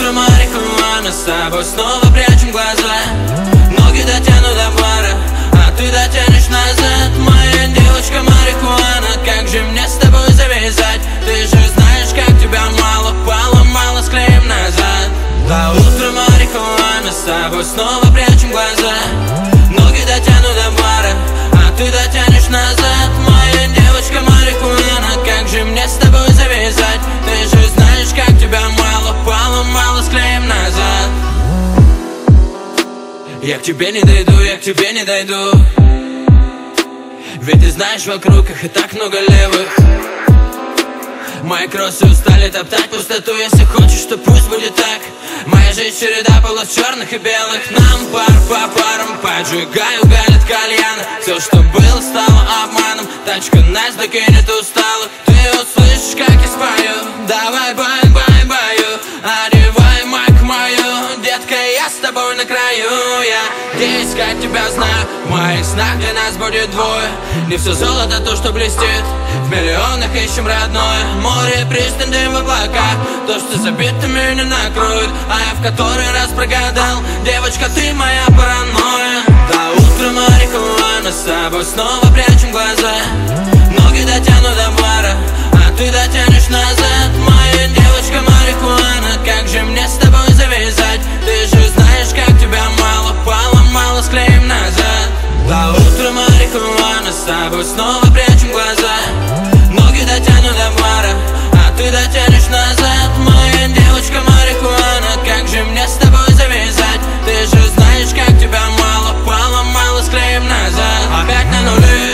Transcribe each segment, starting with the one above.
утро марихуана, с тобой снова прячем глаза. Ноги дотяну до бара, а ты дотянешь назад. Моя девочка марихуана, как же мне с тобой завязать? Ты же знаешь, как тебя мало, поломала, склеим назад. До утра марихуана, с тобой снова прячем глаза. Ноги дотяну до бара, а ты дотянешь назад. Моя девочка марихуана, как же мне с тобой завязать? Ты же знаешь, как тебя мало, поломала, склеим назад. Я к тебе не дойду, я к тебе не дойду. Ведь ты знаешь, вокруг их и так много левых. Мои кроссы устали топтать пустоту. Если хочешь, то пусть будет так. Моя жизнь череда полос черных и белых. Нам пар по парам, поджигаю, галит кальяна. Все, что было, стало обманом. Тачка нас докинет усталых. Ты услышишь, как я спою. Давай, бай, бай, баю. Одевай майку мою. Детка, я с тобой на краю. Я где искать тебя знаю. В моих снах для нас будет двое. Не все золото то, что блестит. В миллионах ищем родное. Море, пристань, дым в облаках. То, что забито, меня накроет. А я в который раз прогадал. Девочка, ты моя паранойя. До утра марихуана, с тобой снова прячем глаза. Ноги дотяну до бара, а ты дотянешь назад. Моя девочка марихуана, как же мне с тобой завязать? Ты же знаешь, как тебя мало, поломала, склеим назад. До утра марихуана, с тобой снова прячем глаза. Ноги дотяну до бара, а ты дотянешь назад. Моя девочка марихуана, как же мне с тобой завязать? Ты же знаешь, как тебя мало, поломала, склеим назад. Опять на нуле,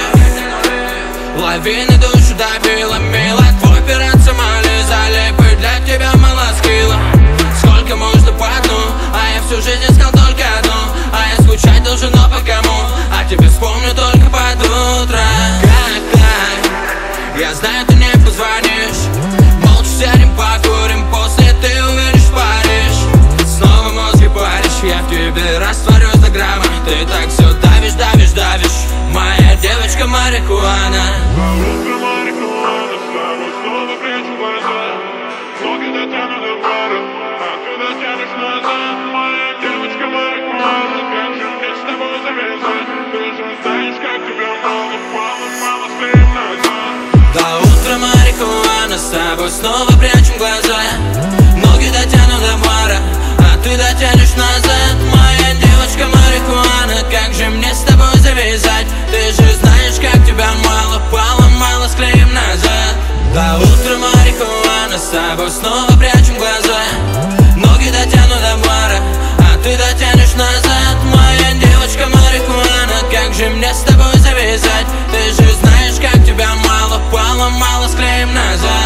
лавины душу добила, мила. Твой пират Сомали, залипы, для тебя мало скилла. Сколько можно по дну, а я всю жизнь искал только одну. А я скучать должен, но по кому? А тебе вспомню только под утро. Как так? Я знаю, ты не позвонишь. Молча сядем, покурим, после ты увидишь Париж. Снова мозги паришь, я в тебе растворюсь до грамма. Ты так все давишь, давишь, давишь. Моя девочка марихуана. До утра марихуана, с тобой снова прячу глаза. Ноги дотяну до бара, а ты дотянешь назад. Моя девочка марихуана, как же мне с тобой завязать? Ты же знаешь, как тебя мало, поломала, склеим назад. До утра марихуана, с тобой снова прячем глаза. Ноги дотяну до бара, а ты дотянешь назад. Моя девочка марихуана, как же мне с тобой завязать? Ты же знаешь, как тебя мало, поломала, склеим назад. До утра марихуана, с тобой снова прячем глаза. Ноги дотяну до бара, а ты дотянешь назад. Моя девочка марихуана, как же мне с тобой завязать? Ты же знаешь, как тебя мало, поломала, склеим назад.